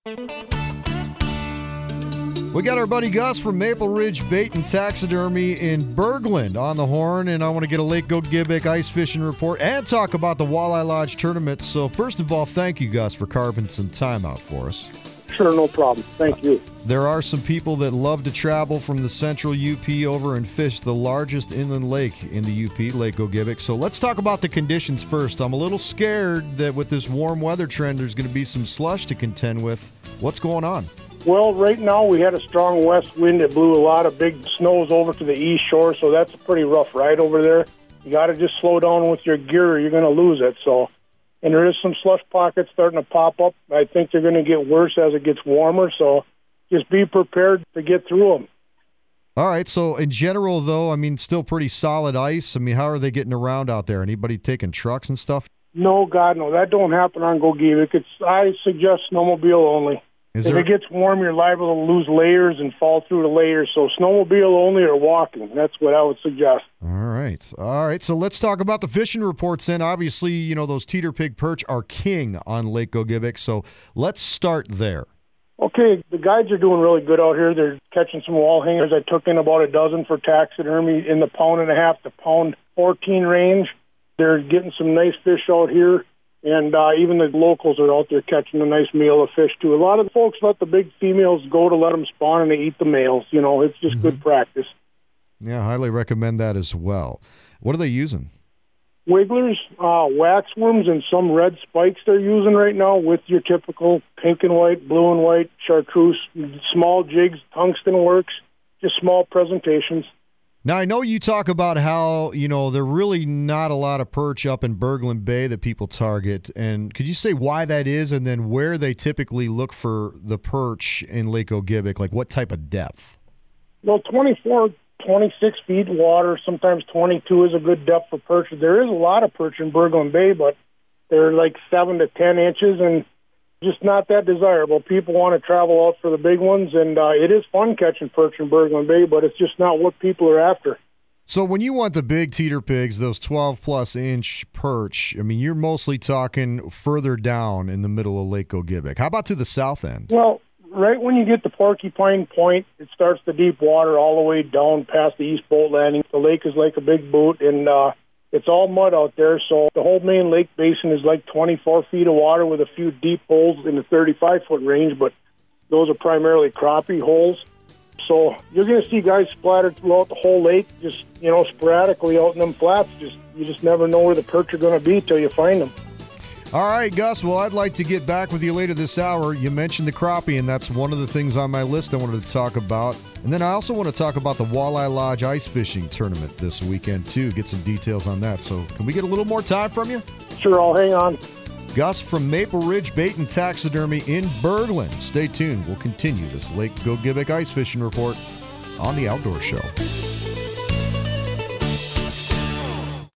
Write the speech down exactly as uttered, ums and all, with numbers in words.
We got our buddy Gus from Maple Ridge Bait and Taxidermy in Bergland on the horn, and I want to get a Lake Gogebic ice fishing report and talk about the Walleye Lodge tournament. So first of all, thank you, Gus, for carving some time out for us. Sure, no problem. Thank you. Uh, there are some people that love to travel from the central U P over and fish the largest inland lake in the U P, Lake Gogebic. So let's talk about the conditions first. I'm a little scared that with this warm weather trend, there's going to be some slush to contend with. What's going on? Well, right now we had a strong west wind that blew a lot of big snows over to the east shore, so that's a pretty rough ride over there. You got to just slow down with your gear or you're going to lose it. So, and there is some slush pockets starting to pop up. I think they're going to get worse as it gets warmer, so just be prepared to get through them. All right, so in general, though, I mean, still pretty solid ice. I mean, how are they getting around out there? Anybody taking trucks and stuff? No, God, no. That don't happen on Gogebic. It's, I suggest snowmobile only. Is if there... it gets warm, you're liable to lose layers and fall through the layers. So snowmobile only or walking. That's what I would suggest. All right. All right. So let's talk about the fishing reports then. Obviously, you know, those teeter pig perch are king on Lake Gogebic. So let's start there. Okay. The guides are doing really good out here. They're catching some wall hangers. I took in about a dozen for taxidermy in the pound and a half to pound fourteen range. They're getting some nice fish out here. And uh, even the locals are out there catching a nice meal of fish, too. A lot of the folks let the big females go to let them spawn, and they eat the males. You know, it's just mm-hmm. good practice. Yeah, highly recommend that as well. What are they using? Wigglers, uh, waxworms, and some red spikes they're using right now with your typical pink and white, blue and white, chartreuse, small jigs, tungsten works, just small presentations. Now, I know you talk about how, you know, there are really not a lot of perch up in Bergland Bay that people target. And could you say why that is and then where they typically look for the perch in Lake Gogebic? Like what type of depth? Well, twenty-four, twenty-six feet water, sometimes twenty-two is a good depth for perch. There is a lot of perch in Bergland Bay, but they're like seven to ten inches and just not that desirable. People want to travel out for the big ones, and uh, it is fun catching perch in Bergland Bay, but it's just not what people are after. So when you want the big teeter pigs, those twelve-plus inch perch, I mean, you're mostly talking further down in the middle of Lake Gogebic. How about to the south end? Well, right when you get to Porcupine Point, it starts the deep water all the way down past the East Boat Landing. The lake is like a big boot, and uh, it's all mud out there, so the whole main lake basin is like twenty-four feet of water with a few deep holes in the thirty-five foot range, but those are primarily crappie holes. So you're going to see guys splattered throughout the whole lake, just, you know, sporadically out in them flats. Just You just never know where the perch are going to be till you find them. All right, Gus. Well, I'd like to get back with you later this hour. You mentioned the crappie, and that's one of the things on my list I wanted to talk about. And then I also want to talk about the Walleye Lodge ice fishing tournament this weekend, too. Get some details on that. So can we get a little more time from you? Sure, I'll hang on. Gus from Maple Ridge Bait and Taxidermy in Bergland. Stay tuned. We'll continue this Lake Gogebic ice fishing report on The Outdoor Show.